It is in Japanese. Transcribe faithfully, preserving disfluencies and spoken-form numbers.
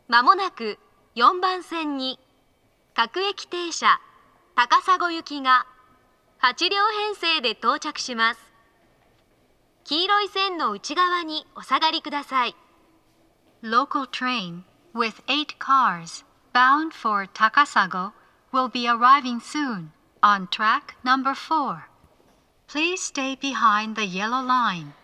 まもなくよんばん線に各駅停車高砂行きがはち両編成で到着します。黄色い線の内側にお下がりください。 Local train with eight cars bound for Takasago will be arriving soon on track number four. Please stay behind the yellow line